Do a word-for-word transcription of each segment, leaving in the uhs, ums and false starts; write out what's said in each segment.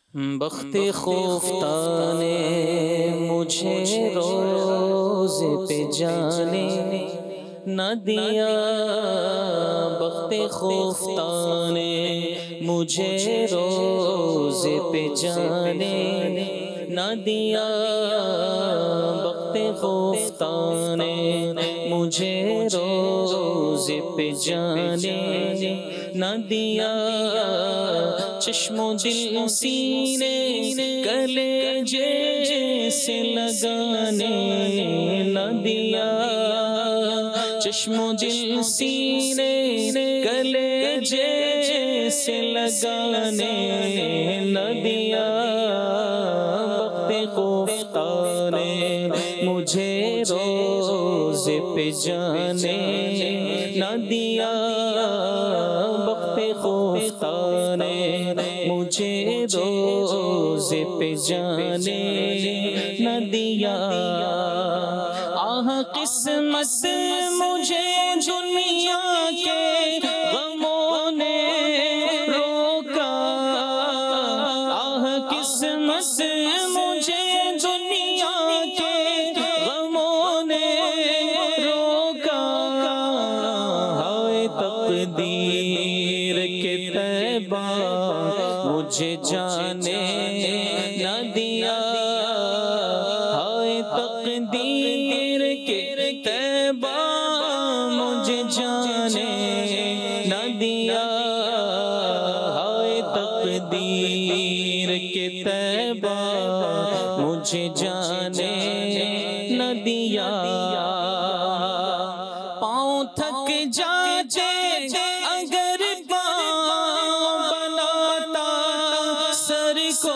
بخت خفتہ نے مجھے روز پہ جانے نہ دیا، بخت خفتہ نے مجھے روز پہ جانے نہ دیا، بخت خفتہ نے مجھے روز پہ جانے نہ دیا، چشم و دل سینے کلیجے سے لگانے نہ دیا، چشم و دل سینے کلیجے سے لگانے نہ دیا، بخت خفتہ نے مجھے روز پہ جانے نہ دیا، بخت خفتہ نے مجھے روز پہ جانے نہ دیا، آہ قسمت مجھے دنیا کے غموں نے روکا، آہ قسمت مجھے دنیا کے غموں نے روکا، ہائے تقدیر کے طیبہ مجھے جانے نہ دیا، ہائے تقدیر کے طیبہ مجھے جانے نہ دیا، ہائے تقدیر کے طیبہ مجھے جانے نہ دیا، پاؤں تھک جاتے اگر پاؤں بناتا سر کو،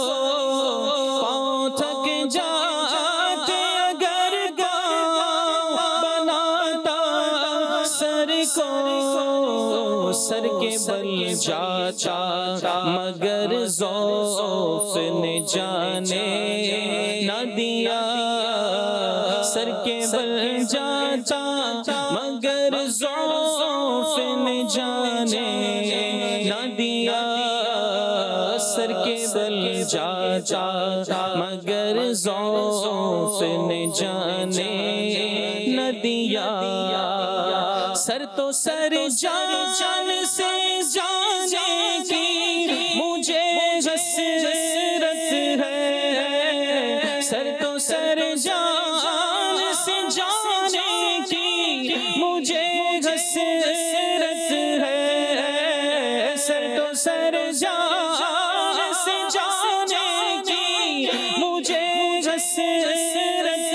پاؤں تھک جاتے اگر پاؤں بناتا سر کو، سر کے بل جاتا مگر ذوف نے جانے نہ دیا، سر کے بل جاتا مگر ذوف نے جانے نہ دیا، سر کے بل جاتا مگر ذوف نے جانے نہ دیا، سر تو سر جان سے جانے کی مجھے حسرت ہے، سر تو سر جان سے جانے کی مجھے حسرت ہے، سر تو سر جان سے جانے کی مجھے حسرت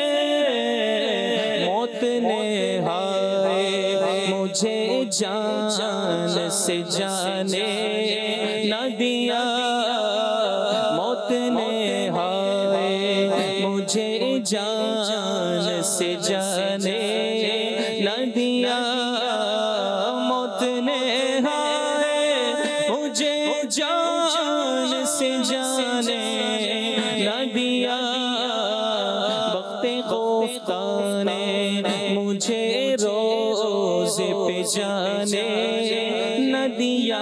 ہے، موت نے ہائے مجھے جان سے جانے نہ دیا، موت نے ہائے مجھے جان سے جانے نہ دیا، موت نے ہائے مجھے جان سے جانے نہ دیا، بخت خفتہ نے مجھے روز پہ جانے نہ دیا،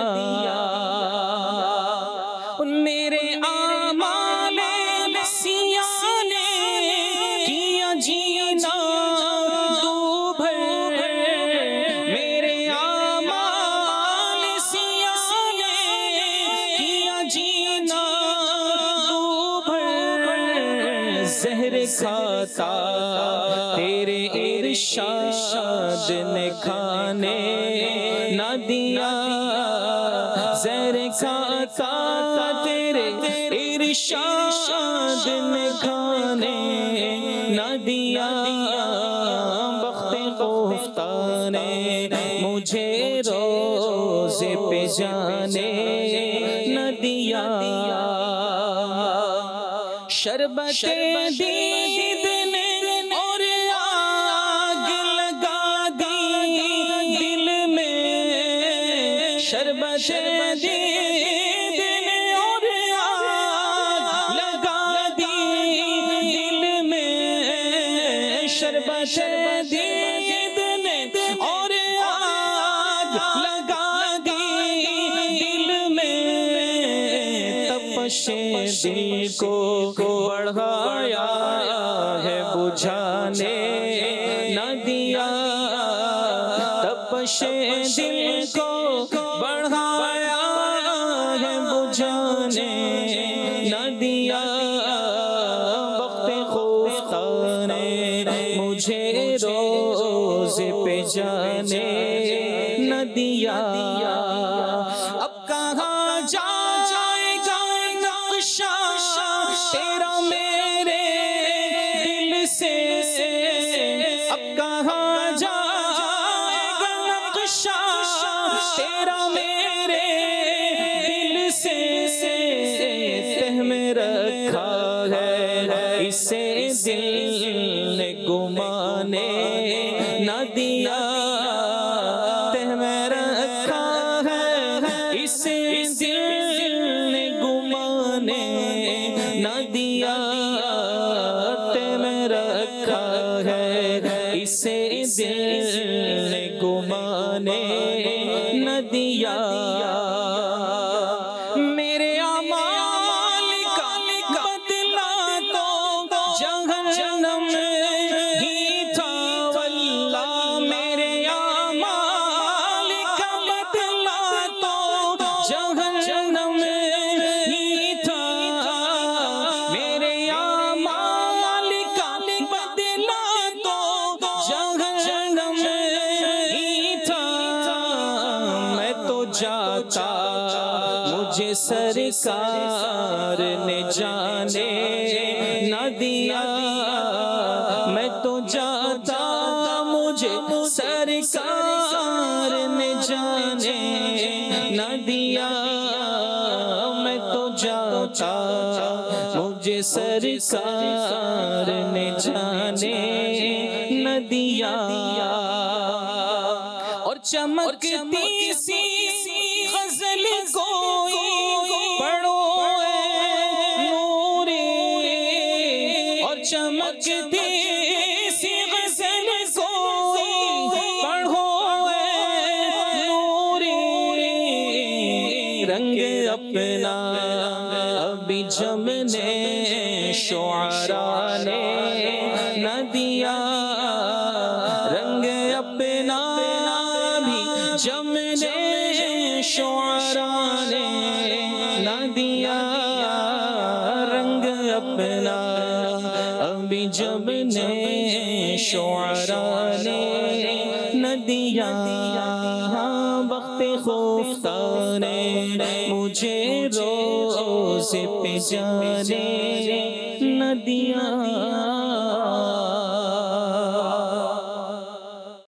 میرے اعمال سیاہ نے کیا جینا دو بھر، میرے اعمال سیاہ نے کیا جینا دو بھر، زہر کھاتا تیرے ارشاد نے کھانے نہ دیا، زہر کھاتا تیرے ارشاد نے کھانے نہ دیا، بخت خفتہ نے مجھے روز پہ جانے نہ دیا، شربت دید نے اور آگ لگا دی دل میں، شربت دید نے اور آگ لگا دی دل میں، شربت دید نے اور آگ لگا دی دل میں، تب تپش دل کو بڑھایا ہے بجھانے نہ دیا تپش دل کو بڑھایا ہے بجھانے نہ دیا وقت خفتہ نے مجھے روز پہ جانے نہ دیا اب کہاں جائے گا نقشہ تیرا میرے دل سے اب کہاں جائے گا نقشہ تیرا میرے دل سے تہ میں رکھا ہے اسے دل نے گمانے نہ دیا تہ میں رکھا ہے اسے دل نے گمانے نہ دیا تہ میں رکھا ہے اسے دل نے گمانے نہ دیا میرے اعمال کا بدلہ تو جہنم ہی تھا واللہ میرے اعمال کا بدلہ تو جہنم ہی تھا میرے اعمال کا بدلہ تو جہنم ہی تھا میں تو جاتا مجھے سرکار نے جانے نہ دیا میں تو جاتا مجھے سرکار نے جانے نہ دیا میں تو جاتا مجھے سرکار نے جانے نہ دیا اور چمکتی سی غزل کوئی پڑھو اے نوری اور چمکتی سی غزل کوئی پڑھو اے نوری رنگ اپنا ابھی جمنے شعراء نے نہ دیا رنگ اپنا بھی جمنے شعراء نے نہ دیا رنگ اپنا ابھی جمنے شعراء نے نہ دیا وقت خفتہ نے مجھے روز پہ جانے نہ دیا